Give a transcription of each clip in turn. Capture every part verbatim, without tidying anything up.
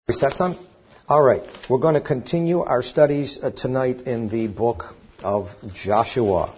Is that son? All right. We're going to continue our studies uh, tonight in the book of Joshua.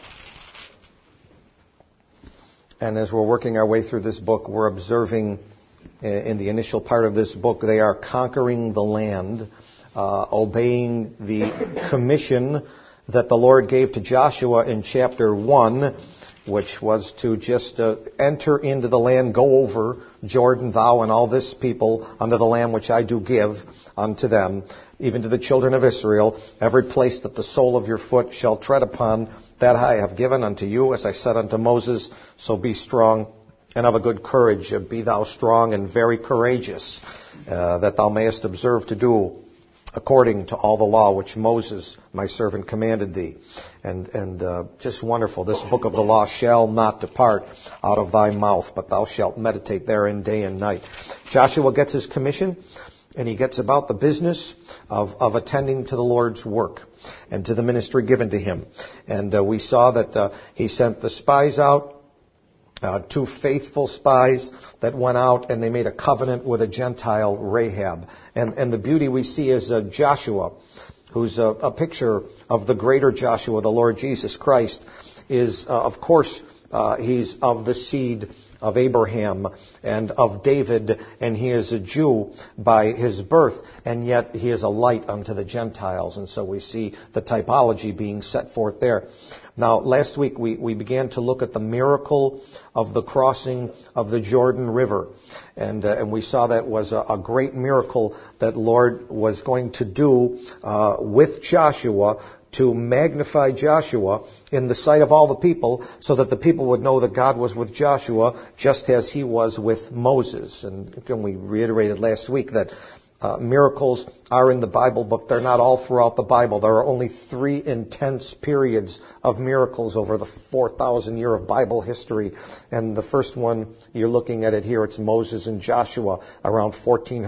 And as we're working our way through this book, we're observing uh, in the initial part of this book, they are conquering the land, uh, obeying the commission that the Lord gave to Joshua in chapter one, which was to just uh, enter into the land, go over Jordan, thou and all this people, unto the land which I do give unto them, even to the children of Israel, every place that the sole of your foot shall tread upon, that I have given unto you, as I said unto Moses, so be strong and of a good courage. Be thou strong and very courageous, uh, that thou mayest observe to do according to all the law which Moses, my servant, commanded thee. And, and uh, just wonderful. This book of the law shall not depart out of thy mouth, but thou shalt meditate therein day and night. Joshua gets his commission, and he gets about the business of, of attending to the Lord's work and to the ministry given to him. And uh, we saw that uh, he sent the spies out, Uh, two faithful spies that went out and they made a covenant with a Gentile, Rahab. And, and the beauty we see is uh, Joshua, who's a, a picture of the greater Joshua, the Lord Jesus Christ, is, uh, of course, uh, he's of the seed of Abraham and of David, and he is a Jew by his birth, and yet he is a light unto the Gentiles. And so we see the typology being set forth there. Now, last week we, we began to look at the miracle of the crossing of the Jordan River. And, uh, and we saw that was a, a great miracle that Lord was going to do uh, with Joshua to magnify Joshua in the sight of all the people so that the people would know that God was with Joshua just as he was with Moses. And again, we reiterated last week that Uh, miracles are in the Bible book. They're not all throughout the Bible. There are only three intense periods of miracles over the four thousand year of Bible history. And the first one, you're looking at it here, it's Moses and Joshua around fourteen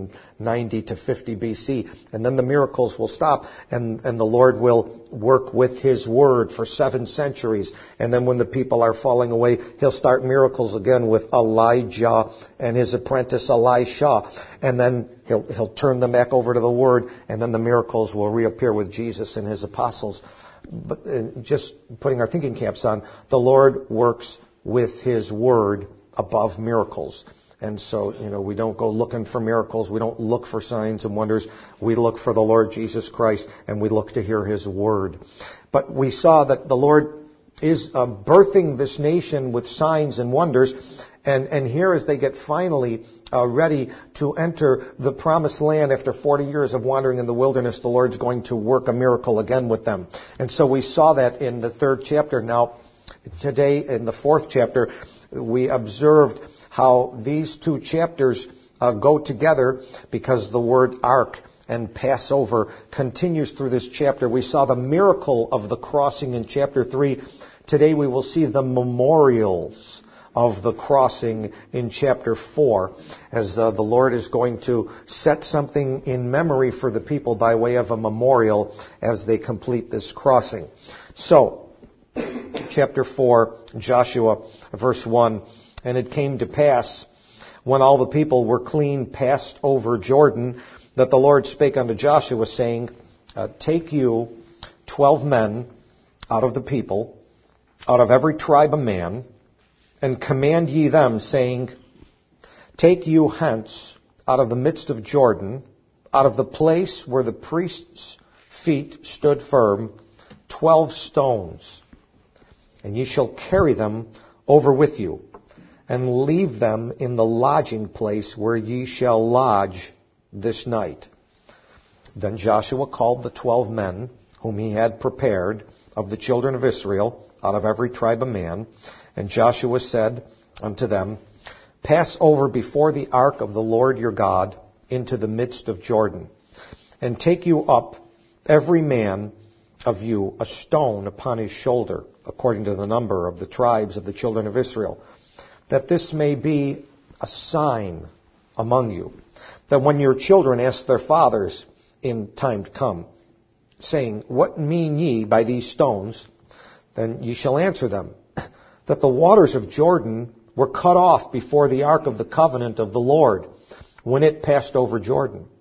ninety to fifty B C. And then the miracles will stop, and, and the Lord will work with His Word for seven centuries. And then when the people are falling away, He'll start miracles again with Elijah and his apprentice Elisha. And then He'll, he'll turn them back over to the Word, and then the miracles will reappear with Jesus and His apostles. But uh, just putting our thinking caps on, the Lord works with His Word above miracles. And so, you know, we don't go looking for miracles. We don't look for signs and wonders. We look for the Lord Jesus Christ, and we look to hear His Word. But we saw that the Lord is uh, birthing this nation with signs and wonders. And, and here as they get finally uh, ready to enter the promised land after forty years of wandering in the wilderness, the Lord's going to work a miracle again with them. And so we saw that in the third chapter. Now, today in the fourth chapter, we observed how these two chapters uh, go together because the word ark and Passover continues through this chapter. We saw the miracle of the crossing in chapter three. Today we will see the memorials of the crossing in chapter four, as uh, the Lord is going to set something in memory for the people by way of a memorial as they complete this crossing. So, chapter four, Joshua, verse one, and it came to pass, when all the people were clean passed over Jordan, that the Lord spake unto Joshua, saying, uh, Take you twelve men out of the people, out of every tribe a man, and command ye them, saying, Take you hence out of the midst of Jordan, out of the place where the priest's feet stood firm, twelve stones, and ye shall carry them over with you, and leave them in the lodging place where ye shall lodge this night. Then Joshua called the twelve men, whom he had prepared, of the children of Israel, out of every tribe a man, and Joshua said unto them, Pass over before the ark of the Lord your God into the midst of Jordan, and take you up every man of you a stone upon his shoulder, according to the number of the tribes of the children of Israel, that this may be a sign among you, that when your children ask their fathers in time to come, saying, What mean ye by these stones? Then ye shall answer them, that the waters of Jordan were cut off before the ark of the covenant of the Lord, when it passed over Jordan.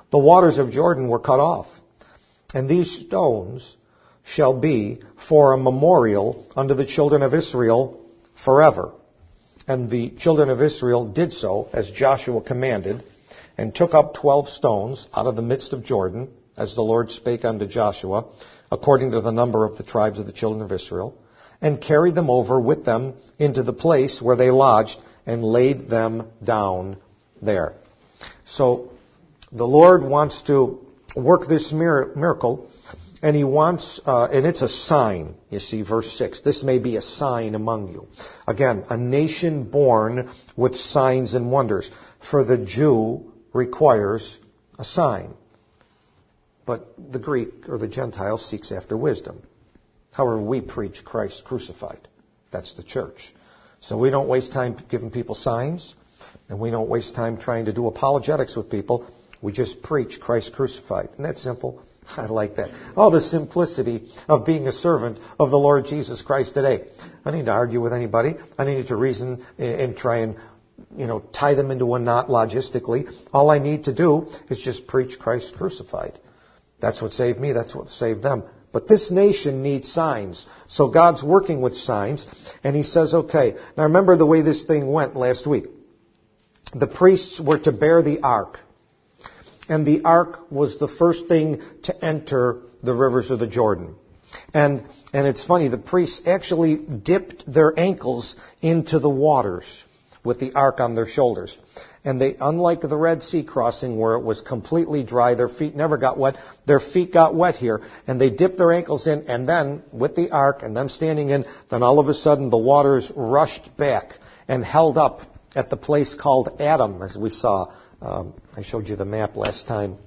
the waters of Jordan were cut off. And these stones shall be for a memorial unto the children of Israel forever. And the children of Israel did so, as Joshua commanded, and took up twelve stones out of the midst of Jordan, as the Lord spake unto Joshua, according to the number of the tribes of the children of Israel, and carried them over with them into the place where they lodged, and laid them down there. So the Lord wants to work this miracle, and He wants, uh, and it's a sign. You see, verse six, this may be a sign among you. Again, a nation born with signs and wonders. For the Jew requires a sign, but the Greek or the Gentile seeks after wisdom. However, we preach Christ crucified. That's the church. So we don't waste time giving people signs, and we don't waste time trying to do apologetics with people. We just preach Christ crucified. Isn't that simple? I like that. Oh, the simplicity of being a servant of the Lord Jesus Christ today. I don't need to argue with anybody. I don't need to reason and try and, you know, tie them into a knot logistically. All I need to do is just preach Christ crucified. That's what saved me. That's what saved them. But this nation needs signs. So God's working with signs. And He says, okay. Now remember the way this thing went last week. The priests were to bear the ark. And the ark was the first thing to enter the rivers of the Jordan. And and it's funny, the priests actually dipped their ankles into the waters with the ark on their shoulders. And they, unlike the Red Sea crossing where it was completely dry, their feet never got wet, their feet got wet here. And they dipped their ankles in, and then with the ark and them standing in, then all of a sudden the waters rushed back and held up at the place called Adam, as we saw. Um, I showed you the map last time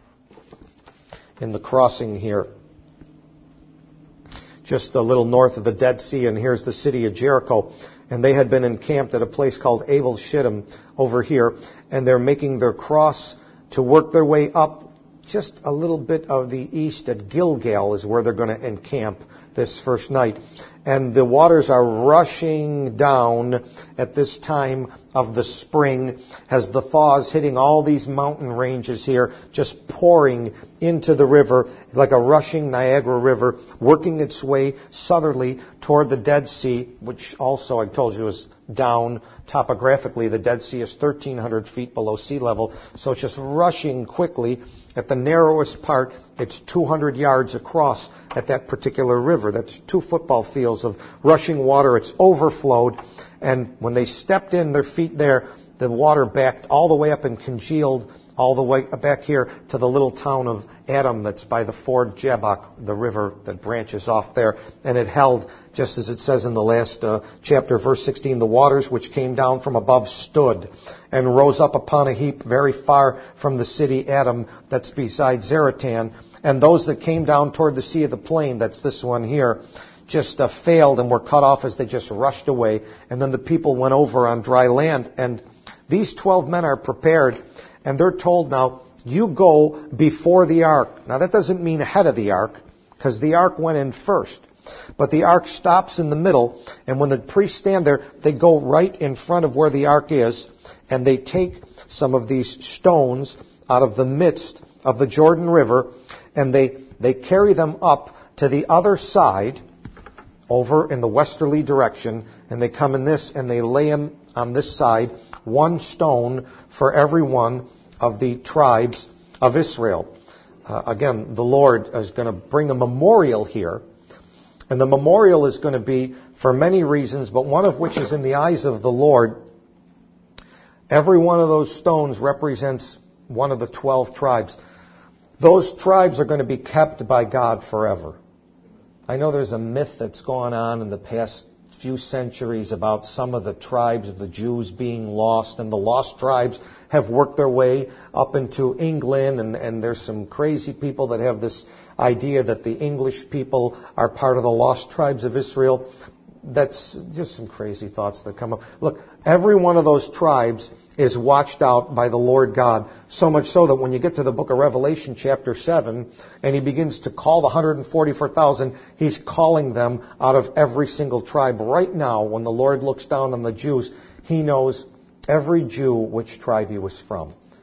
in the crossing here. Just a little north of the Dead Sea, and here's the city of Jericho. And they had been encamped at a place called Abel Shittim over here, and they're making their cross to work their way up just a little bit of the east at Gilgal is where they're going to encamp this first night. And the waters are rushing down at this time of the spring as the thaw is hitting all these mountain ranges here, just pouring into the river like a rushing Niagara River, working its way southerly toward the Dead Sea, which also I told you is down topographically. The Dead Sea is thirteen hundred feet below sea level, so it's just rushing quickly. At the narrowest part, it's two hundred yards across at that particular river. That's two football fields of rushing water. It's overflowed. And when they stepped in their feet there, the water backed all the way up and congealed all the way back here to the little town of Adam that's by the ford Jabbok, the river that branches off there. And it held, just as it says in the last uh, chapter, verse sixteen, the waters which came down from above stood and rose up upon a heap very far from the city Adam that's beside Zaratan. And those that came down toward the sea of the plain, that's this one here, just uh, failed and were cut off as they just rushed away. And then the people went over on dry land. And these twelve men are prepared, and they're told now, you go before the ark. Now that doesn't mean ahead of the ark, because the ark went in first. But the ark stops in the middle, and when the priests stand there, they go right in front of where the ark is, and they take some of these stones out of the midst of the Jordan River, and they, they carry them up to the other side, over in the westerly direction, and they come in this, and they lay them on this side, one stone for every one of the tribes of Israel. Uh, again, the Lord is going to bring a memorial here, and the memorial is going to be for many reasons, but one of which is in the eyes of the Lord. Every one of those stones represents one of the twelve tribes. Those tribes are going to be kept by God forever. I know there's a myth that's gone on in the past few centuries about some of the tribes of the Jews being lost, and the lost tribes have worked their way up into England, and, and there's some crazy people that have this idea that the English people are part of the lost tribes of Israel. That's just some crazy thoughts that come up. Look, every one of those tribes is watched out by the Lord God, so much so that when you get to the book of Revelation chapter seven, and he begins to call the one hundred forty-four thousand, he's calling them out of every single tribe. Right now, when the Lord looks down on the Jews, he knows every Jew which tribe he was from.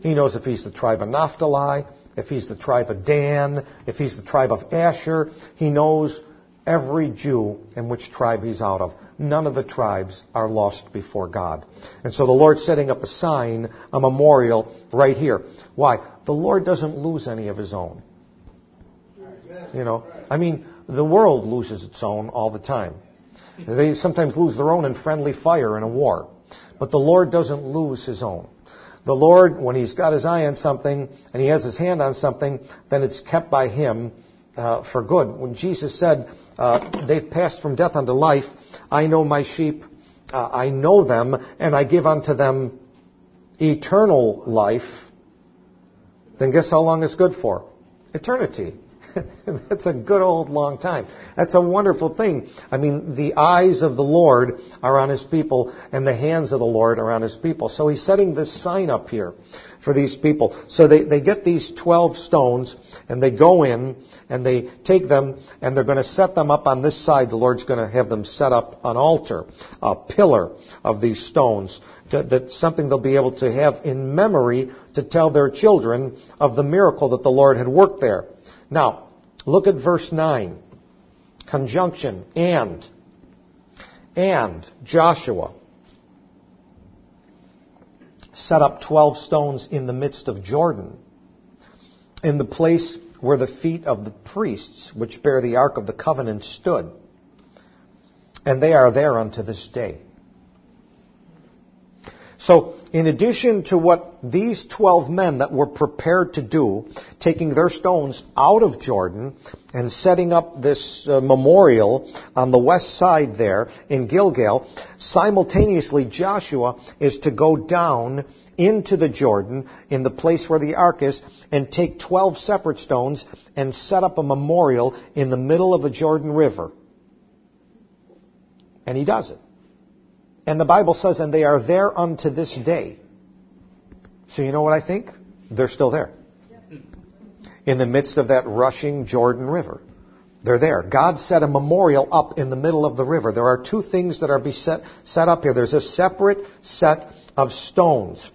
He knows if he's the tribe of Naphtali, if he's the tribe of Dan, if he's the tribe of Asher. He knows every Jew and which tribe he's out of. None of the tribes are lost before God. And so the Lord's setting up a sign, a memorial right here. Why? The Lord doesn't lose any of his own. You know, I mean, the world loses its own all the time. They sometimes lose their own in friendly fire in a war. But the Lord doesn't lose his own. The Lord, when he's got his eye on something and he has his hand on something, then it's kept by him uh, for good. When Jesus said, uh, they've passed from death unto life, I know my sheep, uh, I know them, and I give unto them eternal life, then guess how long it's good for? Eternity. That's a good old long time. That's a wonderful thing. I mean, the eyes of the Lord are on his people, and the hands of the Lord are on his people. So he's setting this sign up here for these people. So they, they get these twelve stones, and they go in, and they take them, and they're going to set them up on this side. The Lord's going to have them set up an altar, a pillar of these stones. That's something they'll be able to have in memory to tell their children of the miracle that the Lord had worked there. Now, look at verse nine. Conjunction. And. And Joshua set up twelve stones in the midst of Jordan, in the place where the feet of the priests, which bear the ark of the covenant, stood. And they are there unto this day. So, in addition to what these twelve men that were prepared to do, taking their stones out of Jordan and setting up this uh, memorial on the west side there in Gilgal, simultaneously Joshua is to go down into the Jordan, in the place where the ark is, and take twelve separate stones and set up a memorial in the middle of the Jordan River. And he does it. And the Bible says, and they are there unto this day. So you know what I think? They're still there. In the midst of that rushing Jordan River. They're there. God set a memorial up in the middle of the river. There are two things that are be set, set up here. There's a separate set of stones.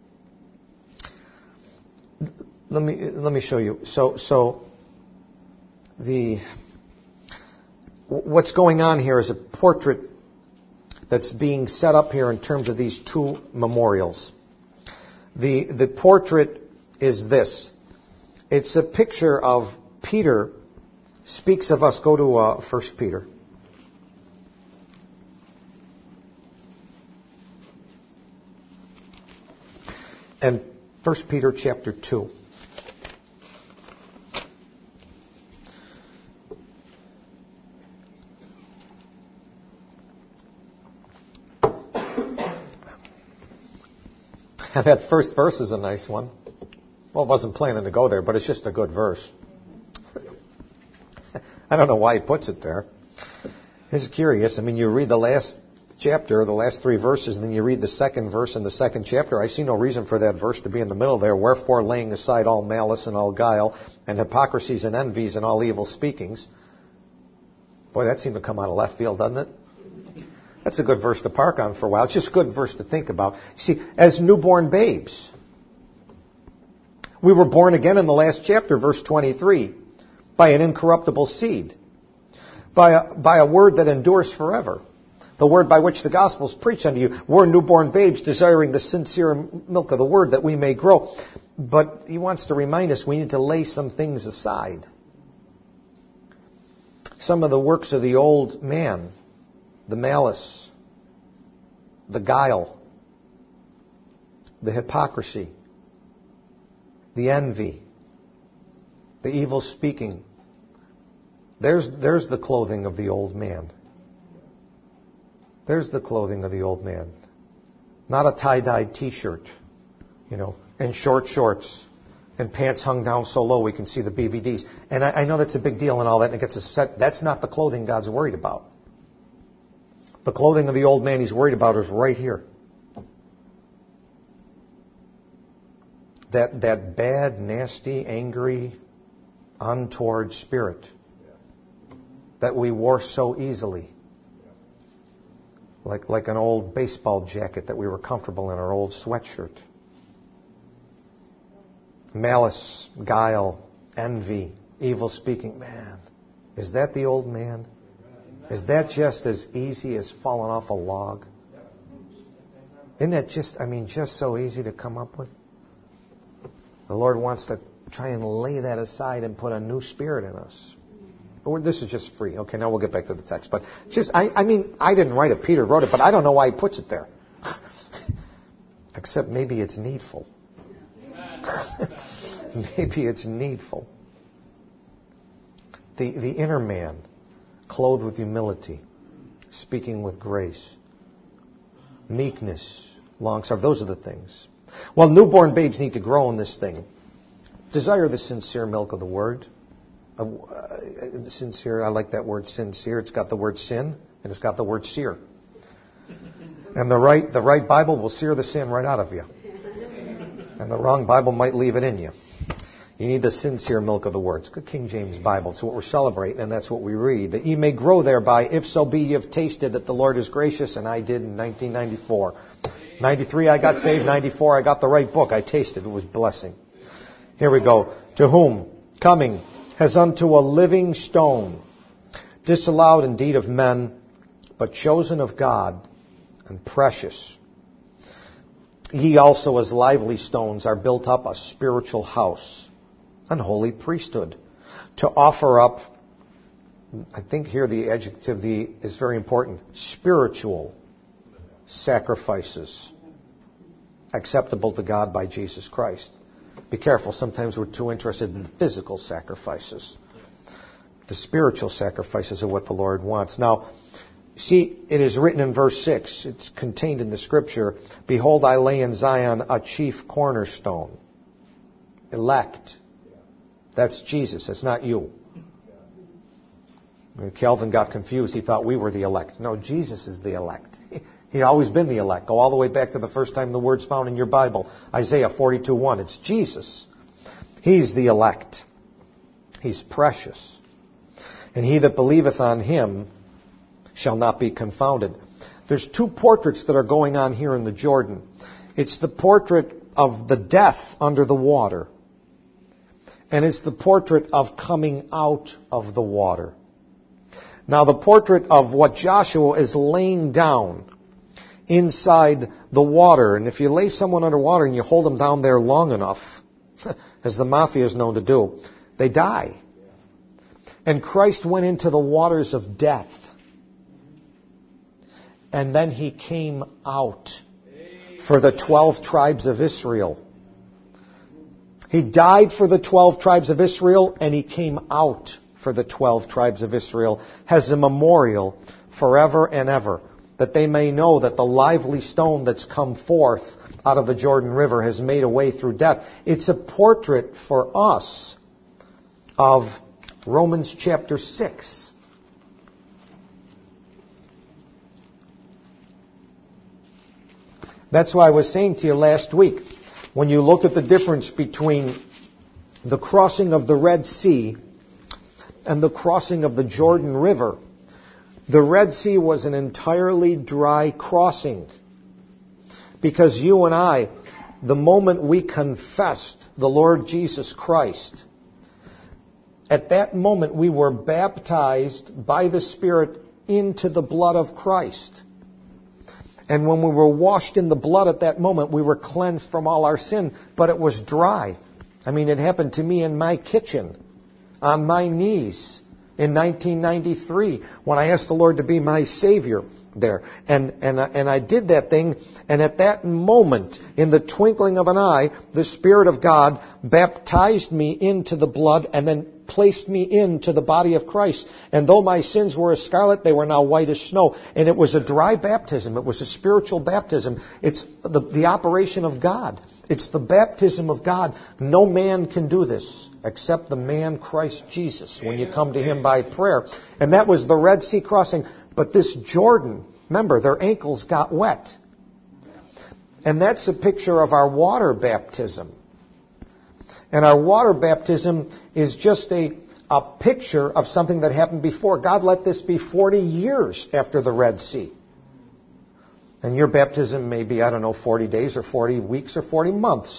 Let me let me show you. So so the what's going on here is a portrait that's being set up here in terms of these two memorials. The the portrait is this. It's a picture of Peter speaks of us. Go to uh, First Peter. And First Peter chapter two. And that first verse is a nice one. Well, I wasn't planning to go there, but it's just a good verse. I don't know why he puts it there. It's curious. I mean, you read the last chapter, the last three verses, and then you read the second verse in the second chapter. I see no reason for that verse to be in the middle there. Wherefore, laying aside all malice and all guile, and hypocrisies and envies and all evil speakings. Boy, that seemed to come out of left field, doesn't it? That's a good verse to park on for a while. It's just a good verse to think about. You see, as newborn babes, we were born again in the last chapter, verse twenty-three, by an incorruptible seed, by a, by a word that endures forever, the word by which the gospel is preached unto you. We're newborn babes desiring the sincere milk of the word that we may grow. But he wants to remind us we need to lay some things aside. Some of the works of the old man. The malice, the guile, the hypocrisy, the envy, the evil speaking. There's, there's the clothing of the old man. There's the clothing of the old man. Not a tie-dyed t-shirt, you know, and short shorts and pants hung down so low we can see the B V Ds. And I, I know that's a big deal and all that, and it gets us upset. That's not the clothing God's worried about. The clothing of the old man he's worried about is right here. That that bad, nasty, angry, untoward spirit that we wore so easily. Like, like an old baseball jacket that we were comfortable in, our old sweatshirt. Malice, guile, envy, evil speaking. Man, is that the old man? Is that just as easy as falling off a log? Isn't that just, I mean, just so easy to come up with? The Lord wants to try and lay that aside and put a new spirit in us. But this is just free. Okay, now we'll get back to the text. But just, I, I mean, I didn't write it. Peter wrote it, but I don't know why he puts it there. Except maybe it's needful. Maybe it's needful. The, the inner man, clothed with humility, speaking with grace, meekness, long-suffering. Those are the things. Well, newborn babes need to grow in this thing. Desire the sincere milk of the word. Uh, uh, sincere, I like that word sincere. It's got the word sin, and it's got the word sear. And the right, the right Bible will sear the sin right out of you. And the wrong Bible might leave it in you. You need the sincere milk of the word. It's the King James Bible. It's what we're celebrating, and that's what we read. That ye may grow thereby, if so be ye have tasted that the Lord is gracious, and I did in nineteen ninety-four. ninety-three, I got saved. ninety-four, I got the right book. I tasted. It was blessing. Here we go. To whom, coming, as unto a living stone, disallowed indeed of men, but chosen of God, and precious. Ye also as lively stones are built up a spiritual house, an holy priesthood, to offer up, I think here the adjective the is very important, spiritual sacrifices, acceptable to God by Jesus Christ. Be careful, sometimes we're too interested in the physical sacrifices. The spiritual sacrifices are what the Lord wants. Now, see, it is written in verse six, it's contained in the scripture, behold, I lay in Zion a chief cornerstone. Elect. That's Jesus, that's not you. When Calvin got confused, he thought we were the elect. No, Jesus is the elect. He's always been the elect. Go all the way back to the first time the word's found in your Bible. Isaiah forty-two one. It's Jesus. He's the elect. He's precious. And he that believeth on him shall not be confounded. There's two portraits that are going on here in the Jordan. It's the portrait of the death under the water. And it's the portrait of coming out of the water. Now the portrait of what Joshua is laying down inside the water. And if you lay someone underwater and you hold them down there long enough, as the mafia is known to do, they die. And Christ went into the waters of death. And then he came out for the twelve tribes of Israel. He died for the twelve tribes of Israel, and he came out for the twelve tribes of Israel as a memorial forever and ever, that they may know that the lively stone that's come forth out of the Jordan River has made a way through death. It's a portrait for us of Romans chapter six. That's why I was saying to you last week, when you look at the difference between the crossing of the Red Sea and the crossing of the Jordan River, the Red Sea was an entirely dry crossing. Because you and I, the moment we confessed the Lord Jesus Christ, at that moment we were baptized by the Spirit into the blood of Christ. And when we were washed in the blood at that moment, we were cleansed from all our sin, but it was dry. I mean, it happened to me in my kitchen, on my knees, in nineteen ninety-three, when I asked the Lord to be my Savior there. And, and, and I did that thing, and at that moment, in the twinkling of an eye, the Spirit of God baptized me into the blood and then placed me into the body of Christ. And though my sins were as scarlet, they were now white as snow. And it was a dry baptism. It was a spiritual baptism. It's the, the operation of God. It's the baptism of God. No man can do this except the man Christ Jesus when you come to him by prayer. And that was the Red Sea crossing. But this Jordan, remember, their ankles got wet. And that's a picture of our water baptism. And our water baptism is just a, a picture of something that happened before. God let this be forty years after the Red Sea. And your baptism may be, I don't know, forty days or forty weeks or forty months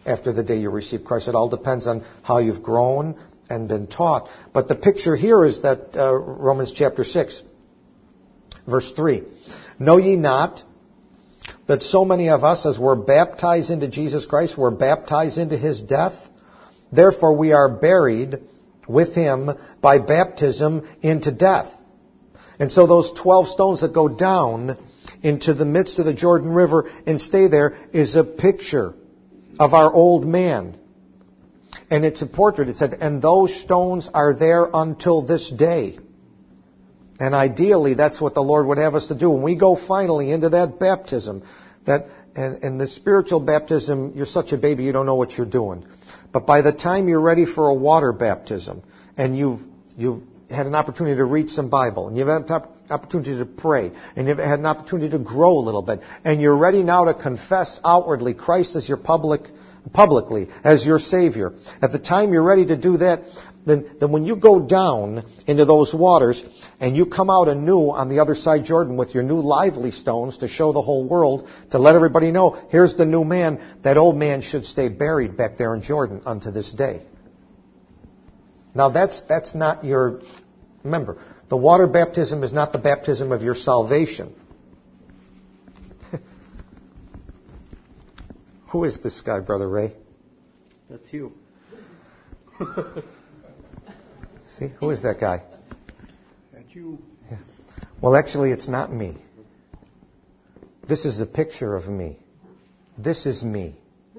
after the day you receive Christ. It all depends on how you've grown and been taught. But the picture here is that uh, Romans chapter six, verse three. Know ye not that so many of us, as were baptized into Jesus Christ, were baptized into His death? Therefore we are buried with Him by baptism into death. And so those twelve stones that go down into the midst of the Jordan River and stay there is a picture of our old man. And it's a portrait. It said, and those stones are there until this day. And ideally, that's what the Lord would have us to do. When we go finally into that baptism, that and, and the spiritual baptism, you're such a baby, you don't know what you're doing. But by the time you're ready for a water baptism, and you've you've had an opportunity to read some Bible, and you've had an opportunity to pray, and you've had an opportunity to grow a little bit, and you're ready now to confess outwardly Christ as your public, publicly as your Savior. At the time you're ready to do that, then, then when you go down into those waters, and you come out anew on the other side Jordan with your new lively stones to show the whole world, to let everybody know, here's the new man, that old man should stay buried back there in Jordan unto this day. Now that's that's not your... Remember, the water baptism is not the baptism of your salvation. Who is this guy, Brother Ray? That's you. See, who is that guy? That's you. Yeah. Well, actually, it's not me. This is a picture of me. This is me.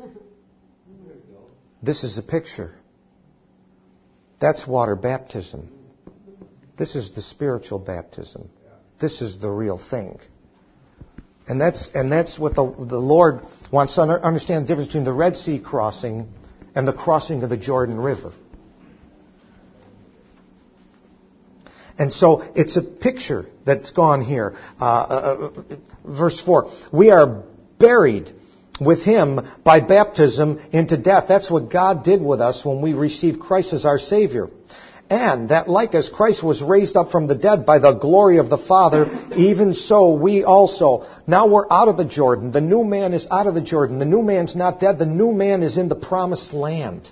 This is a picture. That's water baptism. This is the spiritual baptism. This is the real thing. And that's and that's what the, the Lord wants to understand, the difference between the Red Sea crossing and the crossing of the Jordan River. And so it's a picture that's gone here. Uh, uh, verse four. We are buried with Him by baptism into death. That's what God did with us when we received Christ as our Savior. And that like as Christ was raised up from the dead by the glory of the Father, even so we also. Now we're out of the Jordan. The new man is out of the Jordan. The new man's not dead. The new man is in the promised land.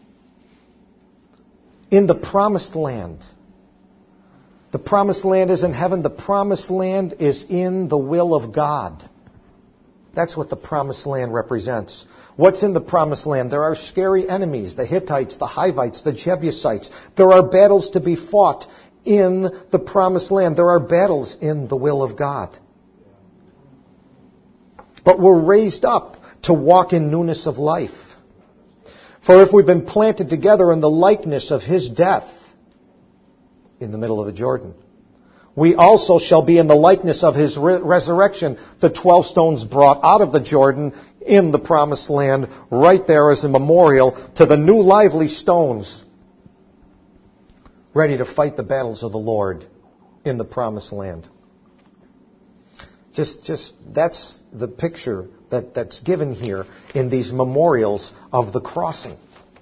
In the promised land. The promised land is in heaven. The promised land is in the will of God. That's what the promised land represents. What's in the promised land? There are scary enemies, the Hittites, the Hivites, the Jebusites. There are battles to be fought in the promised land. There are battles in the will of God. But we're raised up to walk in newness of life. For if we've been planted together in the likeness of His death, in the middle of the Jordan, we also shall be in the likeness of His re- resurrection, the twelve stones brought out of the Jordan in the promised land, right there as a memorial to the new lively stones, ready to fight the battles of the Lord in the promised land. Just, just that's the picture that, that's given here in these memorials of the crossing.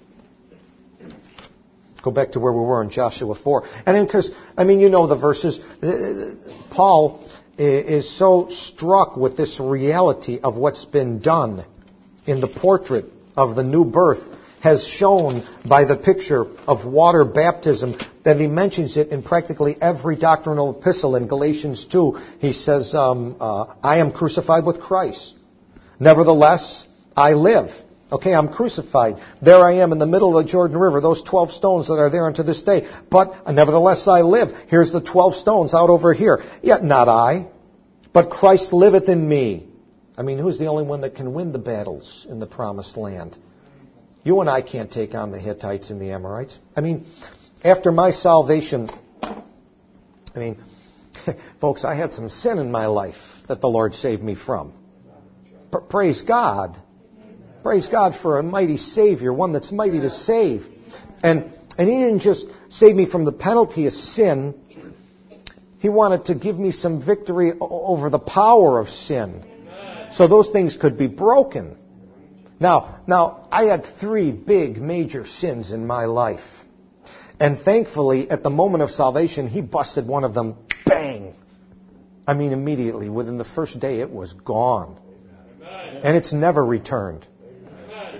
Go back to where we were in Joshua four. And because, I mean, you know the verses. Paul is so struck with this reality of what's been done in the portrait of the new birth, has shown by the picture of water baptism, that he mentions it in practically every doctrinal epistle. In Galatians two, he says, um, uh, I am crucified with Christ. Nevertheless, I live. Okay, I'm crucified. There I am in the middle of the Jordan River, those twelve stones that are there unto this day. But nevertheless I live. Here's the twelve stones out over here. Yet not I, but Christ liveth in me. I mean, who's the only one that can win the battles in the promised land? You and I can't take on the Hittites and the Amorites. I mean, after my salvation, I mean, folks, I had some sin in my life that the Lord saved me from. P- praise God. Praise God for a mighty Savior, one that's mighty to save. And and He didn't just save me from the penalty of sin. He wanted to give me some victory over the power of sin, so those things could be broken. Now, now I had three big major sins in my life. And thankfully, at the moment of salvation, He busted one of them, bang! I mean, immediately, within the first day, it was gone. And it's never returned.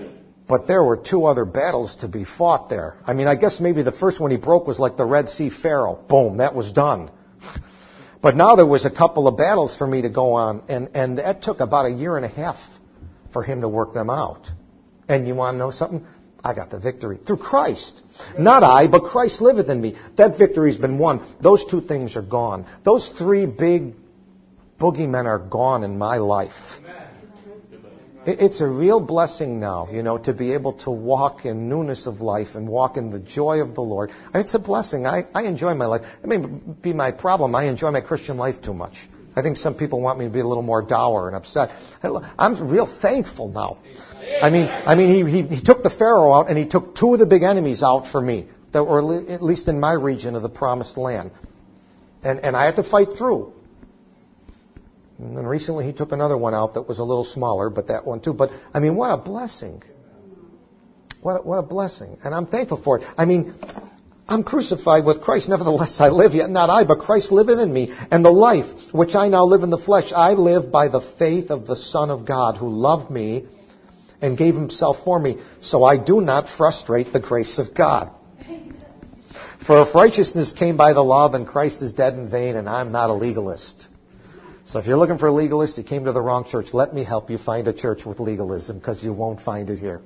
But there were two other battles to be fought there. I mean, I guess maybe the first one he broke was like the Red Sea Pharaoh. Boom, that was done. But now there was a couple of battles for me to go on, and, and that took about a year and a half for him to work them out. And you want to know something? I got the victory through Christ. Not I, but Christ liveth in me. That victory's been won. Those two things are gone. Those three big boogeymen are gone in my life. It's a real blessing now, you know, to be able to walk in newness of life and walk in the joy of the Lord. It's a blessing. I, I enjoy my life. It may be my problem. I enjoy my Christian life too much. I think some people want me to be a little more dour and upset. I'm real thankful now. I mean, I mean, he, he, he took the Pharaoh out, and he took two of the big enemies out for me that were at least in my region of the Promised Land, and and I had to fight through. And then recently he took another one out that was a little smaller, but that one too. But, I mean, what a blessing. What a, what a blessing. And I'm thankful for it. I mean, I'm crucified with Christ. Nevertheless I live, yet not I, but Christ liveth in me. And the life which I now live in the flesh, I live by the faith of the Son of God, who loved me and gave himself for me. So I do not frustrate the grace of God. For if righteousness came by the law, then Christ is dead in vain, and I'm not a legalist. So if you're looking for a legalist, you came to the wrong church. Let me help you find a church with legalism, because you won't find it here.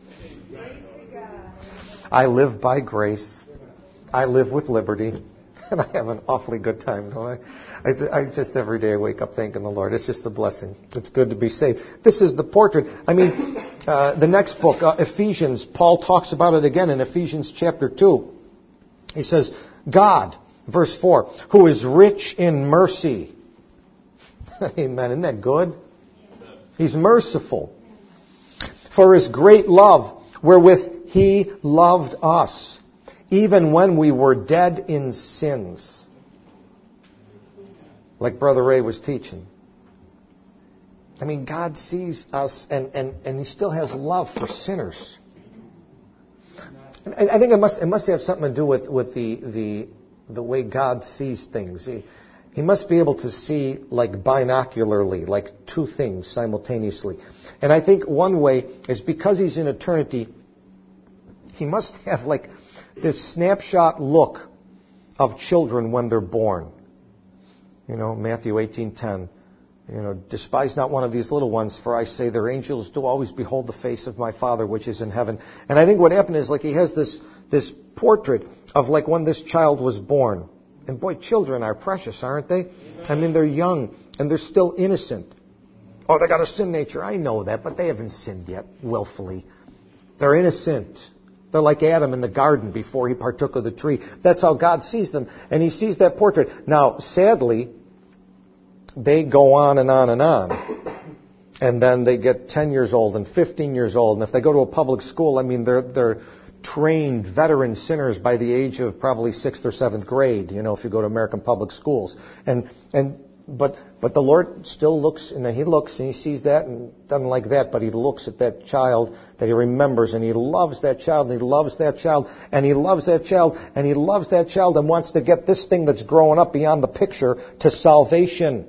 I live by grace. I live with liberty. And I have an awfully good time, don't I? I, I just every day I wake up thanking the Lord. It's just a blessing. It's good to be saved. This is the portrait. I mean, uh, the next book, uh, Ephesians, Paul talks about it again in Ephesians chapter two. He says, God, verse four, who is rich in mercy. Amen. Isn't that good? He's merciful. For his great love, wherewith he loved us, even when we were dead in sins. Like Brother Ray was teaching. I mean, God sees us, and, and, and he still has love for sinners. And I think it must it must have something to do with, with the, the the way God sees things. He, He must be able to see like binocularly, like two things simultaneously. And I think one way is because he's in eternity, he must have like this snapshot look of children when they're born. You know, Matthew eighteen ten. You know, despise not one of these little ones, for I say their angels do always behold the face of my Father which is in heaven. And I think what happened is like he has this this portrait of like when this child was born. And boy, children are precious, aren't they? Amen. I mean, they're young and they're still innocent. Oh, they got a sin nature. I know that, but they haven't sinned yet willfully. They're innocent. They're like Adam in the garden before he partook of the tree. That's how God sees them. And he sees that portrait. Now, sadly, they go on and on and on. And then they get ten years old and fifteen years old. And if they go to a public school, I mean, they're they're trained veteran sinners by the age of probably sixth or seventh grade, you know, if you go to American public schools. And and but but the Lord still looks, and he looks and he sees that and doesn't like that, but he looks at that child that he remembers, and he loves that child, and he loves that child, and he loves that child, and he loves that child, and wants to get this thing that's growing up beyond the picture to salvation.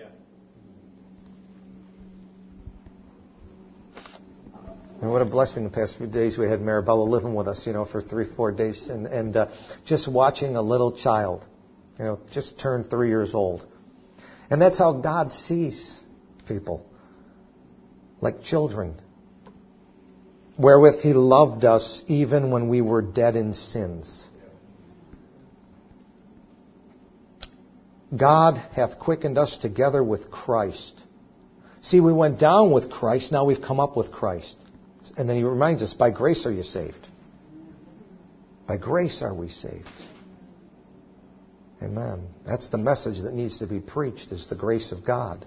And what a blessing the past few days we had Maribella living with us, you know, for three, four days. And, and uh, just watching a little child, you know, just turned three years old. And that's how God sees people, like children. Wherewith he loved us even when we were dead in sins. God hath quickened us together with Christ. See, we went down with Christ, now we've come up with Christ. And then he reminds us, by grace are you saved. By grace are we saved. Amen. That's the message that needs to be preached, is the grace of God.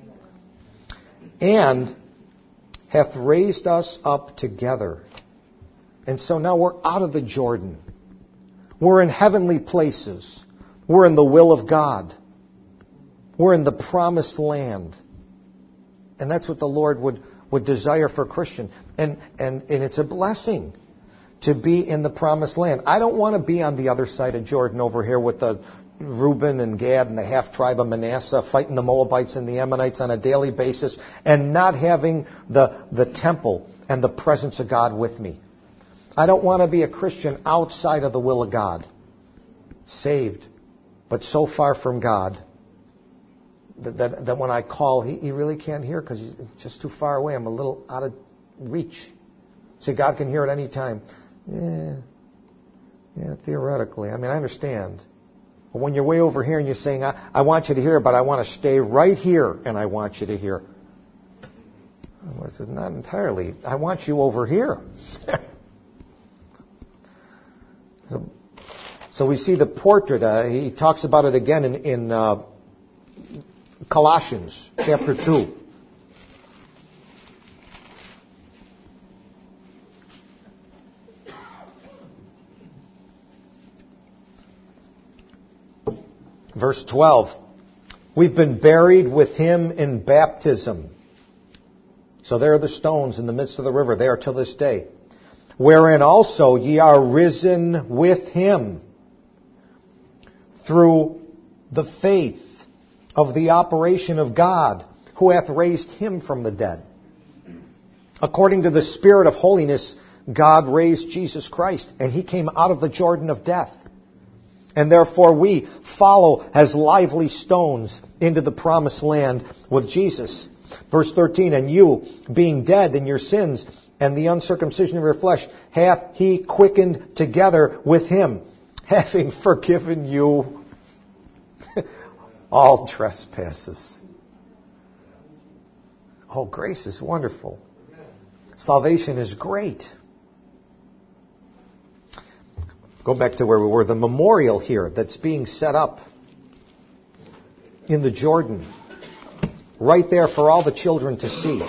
And hath raised us up together. And so now we're out of the Jordan. We're in heavenly places. We're in the will of God. We're in the promised land. And that's what the Lord would would desire for a Christian. And, and, and it's a blessing to be in the promised land. I don't want to be on the other side of Jordan over here with the Reuben and Gad and the half-tribe of Manasseh, fighting the Moabites and the Ammonites on a daily basis, and not having the, the temple and the presence of God with me. I don't want to be a Christian outside of the will of God. Saved, but so far from God that, that, that when I call, he, he really can't hear because it's just too far away. I'm a little out of reach. See, God can hear at any time. Yeah, yeah, theoretically. I mean, I understand. But when you're way over here and you're saying, I, I want you to hear, but I want to stay right here and I want you to hear. Well, this is not entirely. I want you over here. so, so we see the portrait. Uh, he talks about it again in, in uh, Colossians chapter two. Verse twelve, we've been buried with him in baptism. So there are the stones in the midst of the river. They are till this day. Wherein also ye are risen with him through the faith of the operation of God, who hath raised him from the dead. According to the Spirit of holiness, God raised Jesus Christ, and he came out of the Jordan of death. And therefore we follow as lively stones into the promised land with Jesus. Verse thirteen, and you, being dead in your sins and the uncircumcision of your flesh, hath he quickened together with him, having forgiven you all trespasses. Oh, grace is wonderful. Salvation is great. Go back to where we were. The memorial here that's being set up in the Jordan. Right there for all the children to see.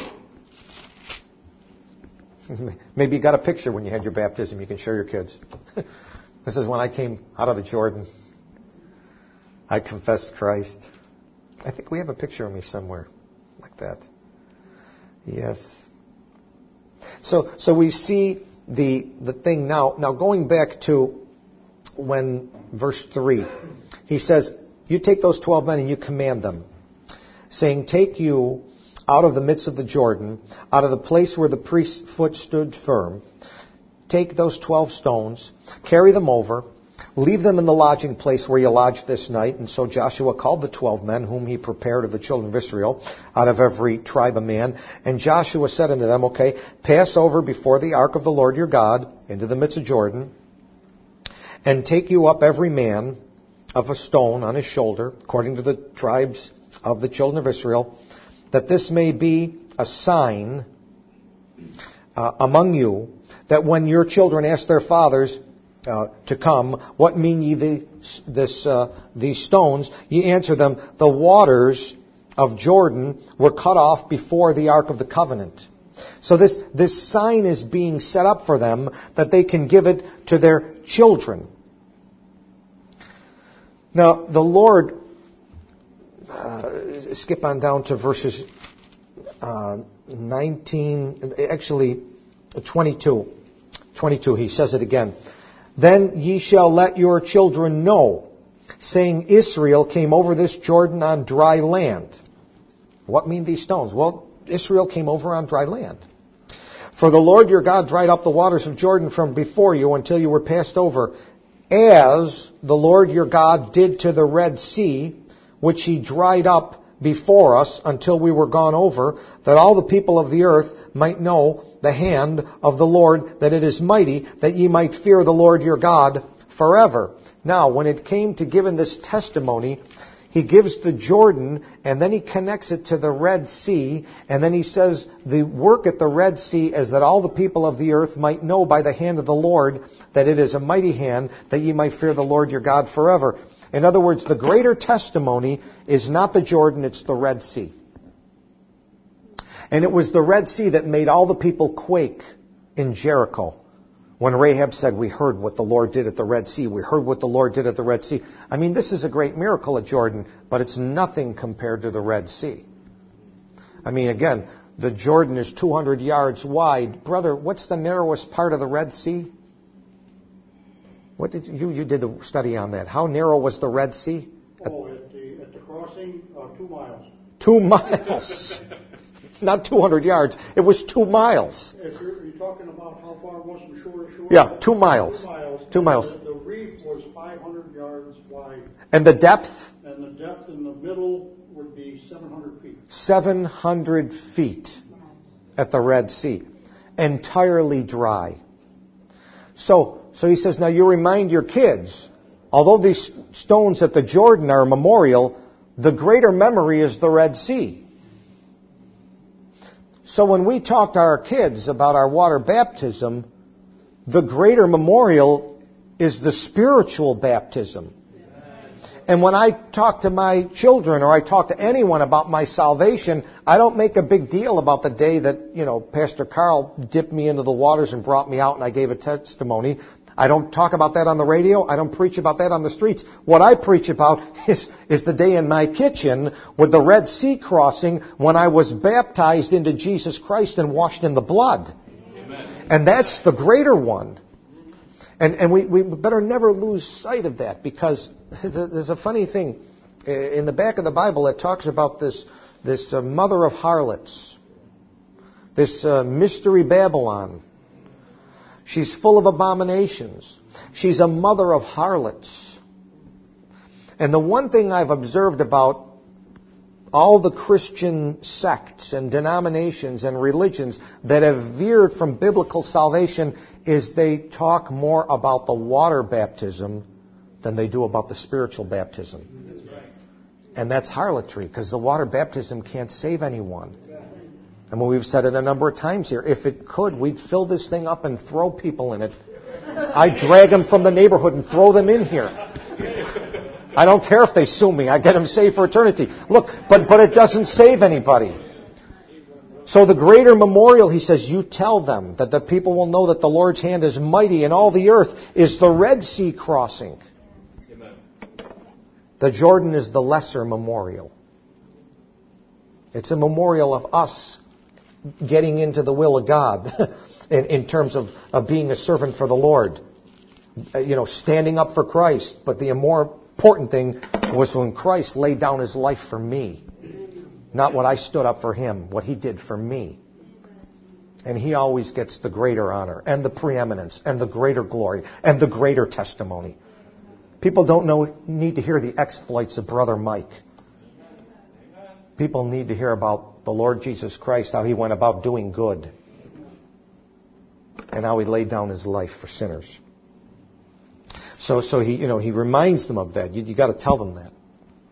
Maybe you got a picture when you had your baptism. You can show your kids. This is when I came out of the Jordan. I confessed Christ. I think we have a picture of me somewhere like that. Yes. So, so we see the the thing now. Now going back to when verse three, he says, "You take those twelve men and you command them, saying, take you out of the midst of the Jordan, out of the place where the priest's foot stood firm. Take those twelve stones, carry them over, leave them in the lodging place where you lodge this night." And so Joshua called the twelve men whom he prepared of the children of Israel, out of every tribe of man. And Joshua said unto them, okay, pass over before the ark of the Lord your God into the midst of Jordan, and take you up every man of a stone on his shoulder, according to the tribes of the children of Israel, that this may be a sign uh, among you, that when your children ask their fathers uh, to come, what mean ye the, this, uh, these stones? Ye answer them, the waters of Jordan were cut off before the ark of the covenant. So this, this sign is being set up for them that they can give it to their children. Now, the Lord, uh, skip on down to verses uh, nineteen, actually twenty-two. twenty-two, he says it again. Then ye shall let your children know, saying, Israel came over this Jordan on dry land. What mean these stones? Well, Israel came over on dry land. For the Lord your God dried up the waters of Jordan from before you until you were passed over, as the Lord your God did to the Red Sea, which he dried up before us until we were gone over, that all the people of the earth might know the hand of the Lord, that it is mighty, that ye might fear the Lord your God forever. Now, when it came to giving this testimony, he gives the Jordan, and then he connects it to the Red Sea, and then he says, the work at the Red Sea is that all the people of the earth might know by the hand of the Lord that it is a mighty hand, that ye might fear the Lord your God forever. In other words, the greater testimony is not the Jordan, it's the Red Sea. And it was the Red Sea that made all the people quake in Jericho. When Rahab said, we heard what the Lord did at the Red Sea. We heard what the Lord did at the Red Sea. I mean, this is a great miracle at Jordan, but it's nothing compared to the Red Sea. I mean, again, the Jordan is two hundred yards wide. Brother, what's the narrowest part of the Red Sea? What did you, you did the study on that. How narrow was the Red Sea? Oh, at the, at the crossing, uh, two miles. Two miles. Not two hundred yards. It was two miles. If you're, you're talking about how far it was from shore to shore? Yeah, two miles. Two miles. Two miles. The, the reef was five hundred yards wide. And the depth? And the depth in the middle would be seven hundred feet. seven hundred feet at the Red Sea. Entirely dry. So, so he says, now you remind your kids, although these stones at the Jordan are a memorial, the greater memory is the Red Sea. So when we talk to our kids about our water baptism, the greater memorial is the spiritual baptism. And when I talk to my children or I talk to anyone about my salvation, I don't make a big deal about the day that, you know, Pastor Carl dipped me into the waters and brought me out and I gave a testimony. I don't talk about that on the radio. I don't preach about that on the streets. What I preach about is, is the day in my kitchen with the Red Sea crossing when I was baptized into Jesus Christ and washed in the blood. Amen. And that's the greater one. And, and we, we better never lose sight of that, because there's a funny thing. In the back of the Bible it talks about this, this uh, mother of harlots, this uh, mystery Babylon. She's full of abominations. She's a mother of harlots. And the one thing I've observed about all the Christian sects and denominations and religions that have veered from biblical salvation is they talk more about the water baptism than they do about the spiritual baptism. That's right. And that's harlotry, because the water baptism can't save anyone. And we've said it a number of times here. If it could, we'd fill this thing up and throw people in it. I'd drag them from the neighborhood and throw them in here. I don't care if they sue me. I get them saved for eternity. Look, but, but it doesn't save anybody. So the greater memorial, he says, you tell them that the people will know that the Lord's hand is mighty in all the earth, is the Red Sea crossing. Amen. The Jordan is the lesser memorial. It's a memorial of us getting into the will of God in, in terms of, of being a servant for the Lord. Uh, you know, standing up for Christ. But the more important thing was when Christ laid down his life for me. Not what I stood up for him, what he did for me. And he always gets the greater honor and the preeminence and the greater glory and the greater testimony. People don't know, need to hear the exploits of Brother Mike. People need to hear about the Lord Jesus Christ, how he went about doing good, and how he laid down his life for sinners. So, so he, you know, he reminds them of that. You, you got to tell them that.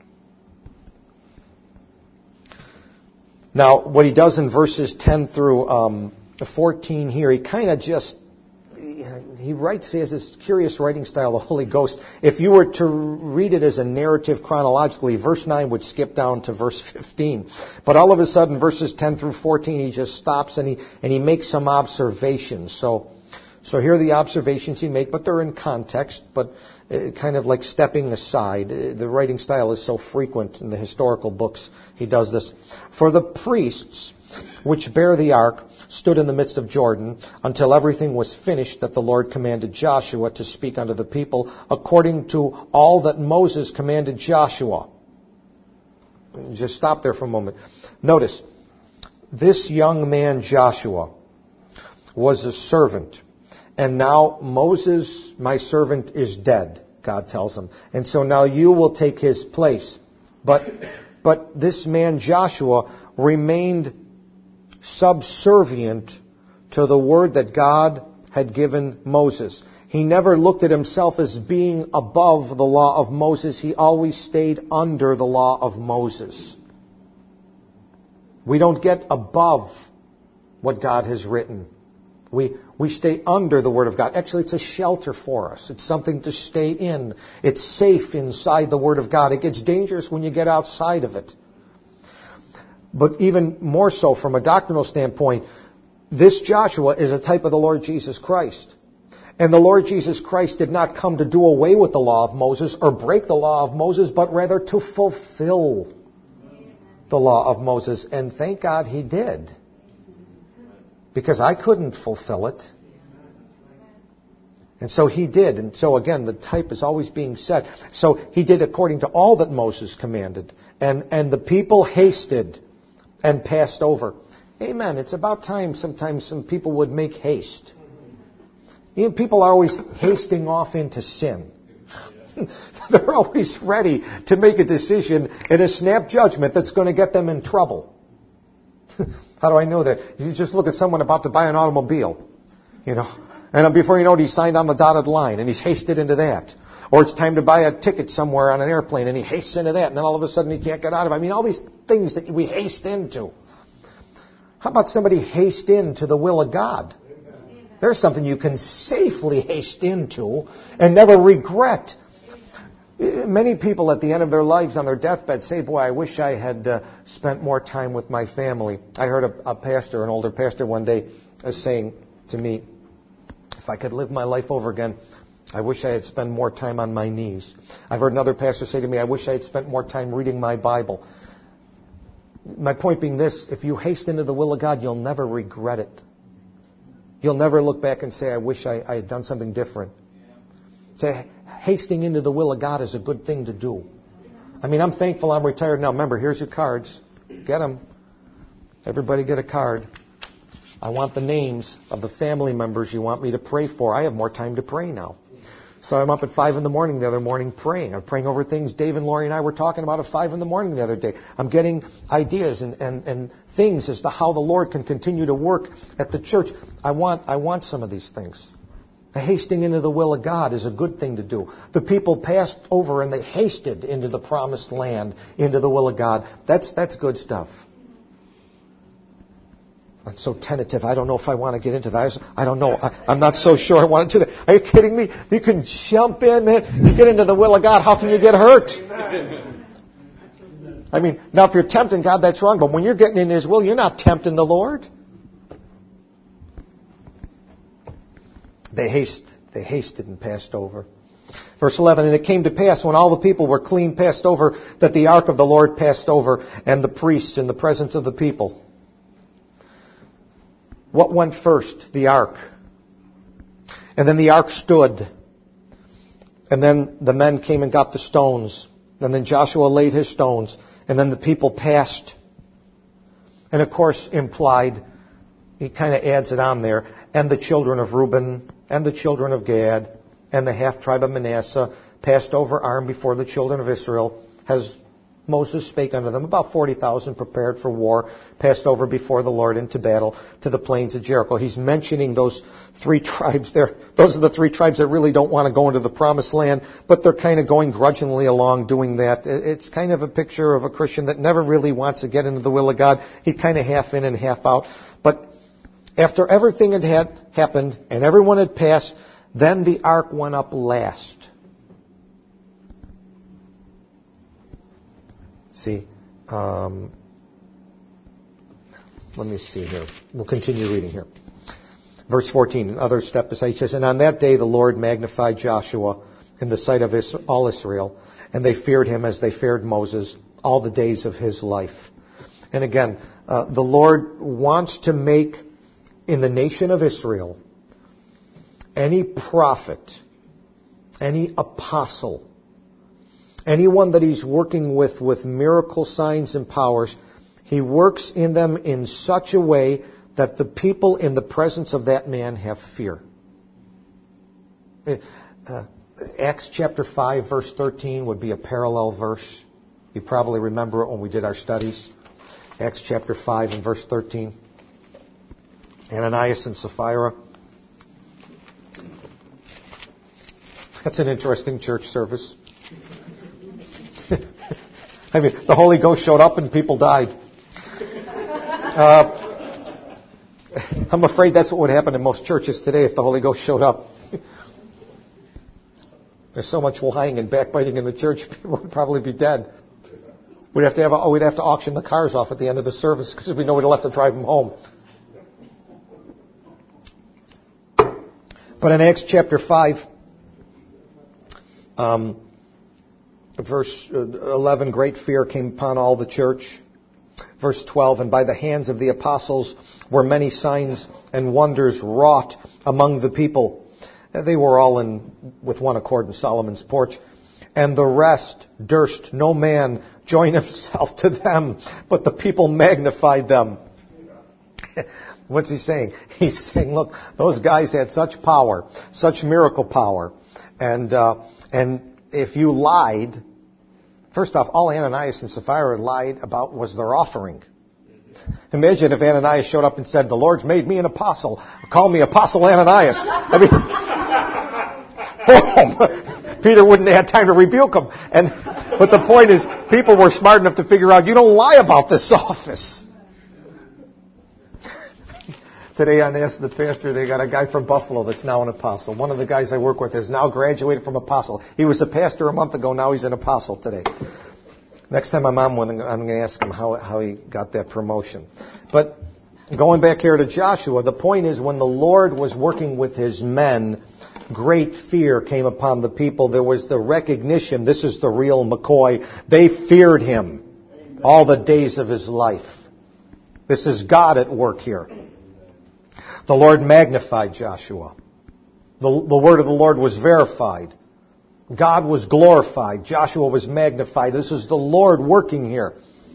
Now, what he does in verses ten through um, fourteen here, he kind of just he writes. He has this curious writing style, the Holy Ghost. If you were to read it as a narrative chronologically, verse nine would skip down to verse fifteen. But all of a sudden, verses ten through fourteen, he just stops and he and he makes some observations. So, so here are the observations he made, but they're in context, but uh, kind of like stepping aside. Uh, the writing style is so frequent in the historical books. He does this. For the priests which bear the ark stood in the midst of Jordan until everything was finished that the Lord commanded Joshua to speak unto the people, according to all that Moses commanded Joshua. Just stop there for a moment. Notice, this young man Joshua was a servant. And now Moses, my servant, is dead, God tells him. And so now you will take his place. But, but this man Joshua remained subservient to the word that God had given Moses. He never looked at himself as being above the law of Moses. He always stayed under the law of Moses. We don't get above what God has written. We, we stay under the Word of God. Actually, it's a shelter for us. It's something to stay in. It's safe inside the Word of God. It gets dangerous when you get outside of it. But even more so from a doctrinal standpoint, this Joshua is a type of the Lord Jesus Christ. And the Lord Jesus Christ did not come to do away with the law of Moses or break the law of Moses, but rather to fulfill the law of Moses. And thank God he did. Because I couldn't fulfill it. And so he did. And so again, the type is always being set. So he did according to all that Moses commanded. And, and the people hasted and passed over. Amen. It's about time sometimes some people would make haste. You know, people are always hasting off into sin. They're always ready to make a decision and a snap judgment that's going to get them in trouble. How do I know that? You just look at someone about to buy an automobile, you know, and before you know it, he's signed on the dotted line and he's hasted into that. Or it's time to buy a ticket somewhere on an airplane and he hastes into that, and then all of a sudden he can't get out of it. I mean, all these things that we haste into. How about somebody haste into the will of God? There's something you can safely haste into and never regret. Many people at the end of their lives on their deathbed say, boy, I wish I had uh, spent more time with my family. I heard a, a pastor, an older pastor one day, uh, saying to me, if I could live my life over again, I wish I had spent more time on my knees. I've heard another pastor say to me, I wish I had spent more time reading my Bible. My point being this, if you haste into the will of God, you'll never regret it. You'll never look back and say, I wish I, I had done something different. To hasting into the will of God is a good thing to do. I mean, I'm thankful I'm retired now. Remember, here's your cards. Get them. Everybody get a card. I want the names of the family members you want me to pray for. I have more time to pray now. So I'm up at five in the morning the other morning praying. I'm praying over things Dave and Lori and I were talking about at five in the morning the other day. I'm getting ideas and, and, and things as to how the Lord can continue to work at the church. I want, I want some of these things. Hasting into the will of God is a good thing to do. The people passed over and they hasted into the promised land, into the will of God. That's, that's good stuff. I'm so tentative. I don't know if I want to get into that. I don't know. I, I'm not so sure I want to do that. Are you kidding me? You can jump in, man. You get into the will of God. How can you get hurt? I mean, now if you're tempting God, that's wrong. But when you're getting in His will, you're not tempting the Lord. They haste, they hasted and passed over. Verse eleven, and it came to pass when all the people were clean passed over, that the ark of the Lord passed over, and the priests in the presence of the people. What went first? The ark. And then the ark stood. And then the men came and got the stones. And then Joshua laid his stones. And then the people passed. And of course, implied, he kind of adds it on there, and the children of Reuben, and the children of Gad, and the half-tribe of Manasseh passed over armed before the children of Israel, as Moses spake unto them. About forty thousand prepared for war, passed over before the Lord into battle to the plains of Jericho. He's mentioning those three tribes there. Those are the three tribes that really don't want to go into the promised land, but they're kind of going grudgingly along doing that. It's kind of a picture of a Christian that never really wants to get into the will of God. He kind of half in and half out. But after everything had, had happened and everyone had passed, then the ark went up last. See, um, let me see here. We'll continue reading here. Verse fourteen, another step beside, he says, and on that day the Lord magnified Joshua in the sight of all Israel, and they feared him as they feared Moses all the days of his life. And again, uh, the Lord wants to make in the nation of Israel any prophet, any apostle, anyone that he's working with with miracle signs and powers, he works in them in such a way that the people in the presence of that man have fear. Uh, Acts chapter five verse thirteen would be a parallel verse. You probably remember it when we did our studies. Acts chapter five and verse thirteen. Ananias and Sapphira. That's an interesting church service. I mean, the Holy Ghost showed up and people died. Uh, I'm afraid that's what would happen in most churches today if the Holy Ghost showed up. There's so much lying and backbiting in the church, people would probably be dead. We'd have to have, a, we'd have to auction the cars off at the end of the service because we nobody left to drive them home. But in Acts chapter five, um, verse eleven, great fear came upon all the church. Verse twelve, and by the hands of the apostles were many signs and wonders wrought among the people. They were all in with one accord in Solomon's porch. And the rest durst no man join himself to them, but the people magnified them. What's he saying? He's saying, look, those guys had such power, such miracle power. And uh, and if you lied, first off, all Ananias and Sapphira lied about was their offering. Imagine if Ananias showed up and said, the Lord's made me an apostle. Call me Apostle Ananias. I mean, boom. Peter wouldn't have had time to rebuke him. And, but the point is, people were smart enough to figure out, you don't lie about this office. Today on Ask the Pastor, they got a guy from Buffalo that's now an apostle. One of the guys I work with has now graduated from apostle. He was a pastor a month ago, now he's an apostle today. Next time I'm on one, I'm going to ask him how, how he got that promotion. But going back here to Joshua, the point is when the Lord was working with his men, great fear came upon the people. There was the recognition, this is the real McCoy. They feared him all the days of his life. This is God at work here. The Lord magnified Joshua. The, the word of the Lord was verified. God was glorified. Joshua was magnified. This is the Lord working here.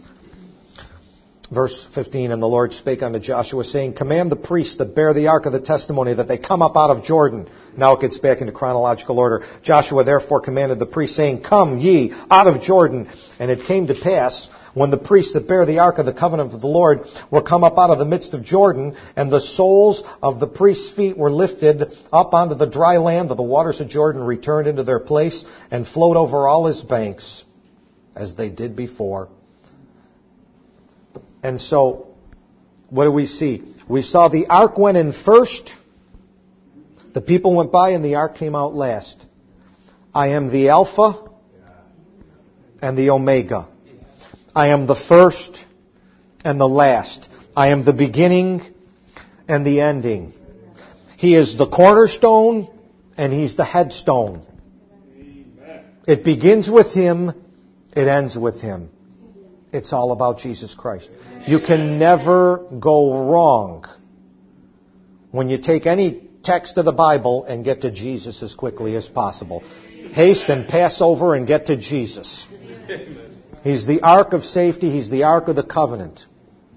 Verse fifteen, and the Lord spake unto Joshua, saying, command the priests that bear the ark of the testimony that they come up out of Jordan. Now it gets back into chronological order. Joshua therefore commanded the priests, saying, come ye out of Jordan. And it came to pass, when the priests that bear the ark of the covenant of the Lord were come up out of the midst of Jordan, and the soles of the priests' feet were lifted up onto the dry land, that the waters of Jordan returned into their place and flowed over all his banks, as they did before. And so, what do we see? We saw the ark went in first. The people went by and the ark came out last. I am the Alpha and the Omega. I am the first and the last. I am the beginning and the ending. He is the cornerstone and He's the headstone. It begins with Him. It ends with Him. It's all about Jesus Christ. You can never go wrong when you take any text of the Bible and get to Jesus as quickly as possible. Haste and pass over and get to Jesus. He's the ark of safety. He's the ark of the covenant.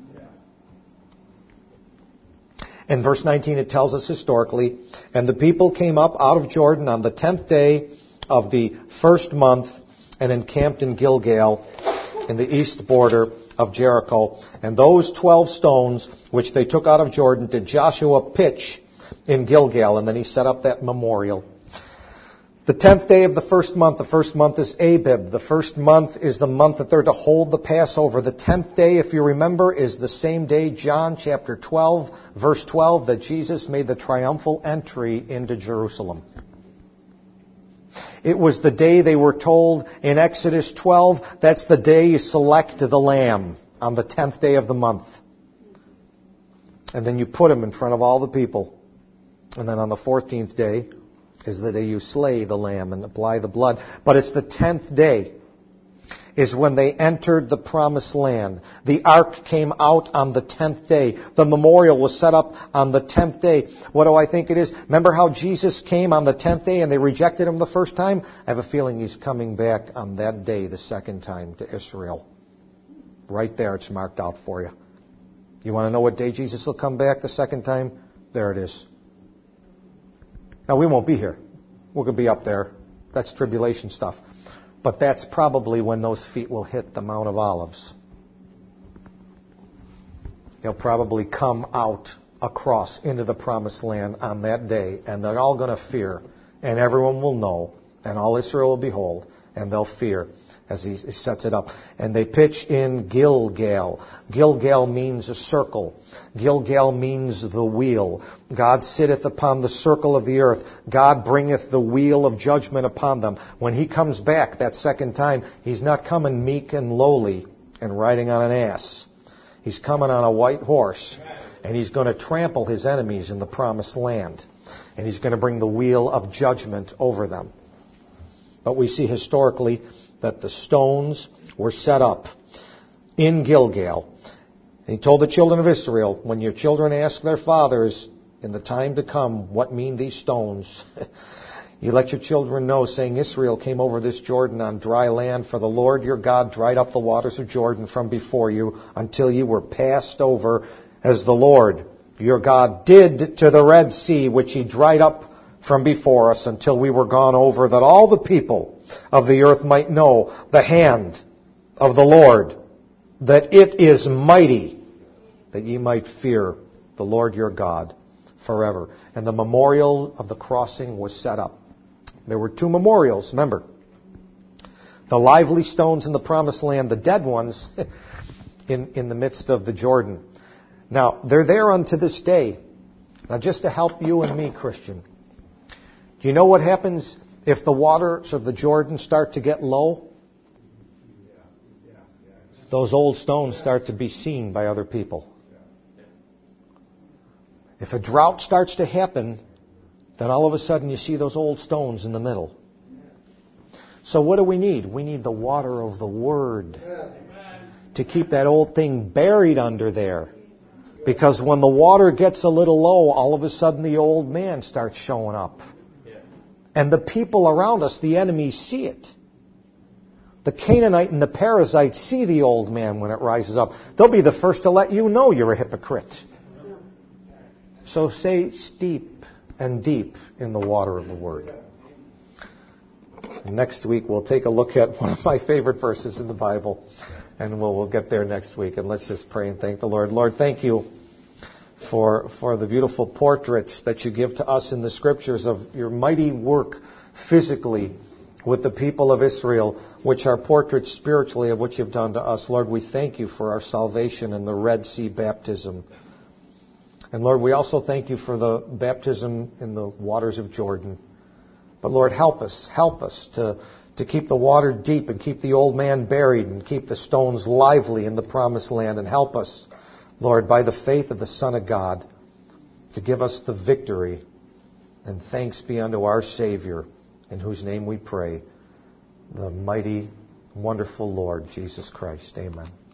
In verse nineteen it tells us historically, and the people came up out of Jordan on the tenth day of the first month and encamped in Gilgal in the east border of Jericho. And those twelve stones which they took out of Jordan did Joshua pitch in Gilgal, and then he set up that memorial. The tenth day of the first month, the first month is Abib. The first month is the month that they're to hold the Passover. The tenth day, if you remember, is the same day, John chapter twelve, verse twelve, that Jesus made the triumphal entry into Jerusalem. It was the day they were told in Exodus twelve, that's the day you select the lamb, on the tenth day of the month. And then you put him in front of all the people. And then on the fourteenth day is the day you slay the lamb and apply the blood. But it's the tenth day is when they entered the promised land. The ark came out on the tenth day. The memorial was set up on the tenth day. What do I think it is? Remember how Jesus came on the tenth day and they rejected him the first time? I have a feeling he's coming back on that day the second time to Israel. Right there, it's marked out for you. You want to know what day Jesus will come back the second time? There it is. Now, we won't be here. We're going to be up there. That's tribulation stuff. But that's probably when those feet will hit the Mount of Olives. He'll probably come out across into the promised land on that day, and they're all going to fear, and everyone will know, and all Israel will behold, and they'll fear as he sets it up. And they pitch in Gilgal. Gilgal means a circle. Gilgal means the wheel. God sitteth upon the circle of the earth. God bringeth the wheel of judgment upon them. When He comes back that second time, He's not coming meek and lowly and riding on an ass. He's coming on a white horse, and He's going to trample His enemies in the promised land. And He's going to bring the wheel of judgment over them. But we see historically that the stones were set up in Gilgal. And He told the children of Israel, when your children ask their fathers, in the time to come what mean these stones. You let your children know, saying, Israel came over this Jordan on dry land, for the Lord your God dried up the waters of Jordan from before you until you were passed over, as the Lord your God did to the Red Sea, which he dried up from before us until we were gone over, that all the people of the earth might know the hand of the Lord, that it is mighty, that ye might fear the Lord your God forever. And the memorial of the crossing was set up. There were two memorials, remember. The lively stones in the promised land, the dead ones in, in the midst of the Jordan. Now, they're there unto this day. Now, just to help you and me, Christian, do you know what happens if the waters of the Jordan start to get low? Those old stones start to be seen by other people. If a drought starts to happen, then all of a sudden you see those old stones in the middle. So what do we need? We need the water of the Word to keep that old thing buried under there. Because when the water gets a little low, all of a sudden the old man starts showing up. And the people around us, the enemies, see it. The Canaanite and the Perizzite see the old man when it rises up. They'll be the first to let you know you're a hypocrite. So stay steep and deep in the water of the Word. And next week we'll take a look at one of my favorite verses in the Bible. And we'll, we'll get there next week. And let's just pray and thank the Lord. Lord, thank you for, for the beautiful portraits that you give to us in the Scriptures of your mighty work physically with the people of Israel, which are portraits spiritually of what you've done to us. Lord, we thank you for our salvation and the Red Sea baptism. And Lord, we also thank you for the baptism in the waters of Jordan. But Lord, help us, help us to, to keep the water deep and keep the old man buried and keep the stones lively in the promised land. And help us, Lord, by the faith of the Son of God, to give us the victory. And thanks be unto our Savior, in whose name we pray, the mighty, wonderful Lord Jesus Christ. Amen.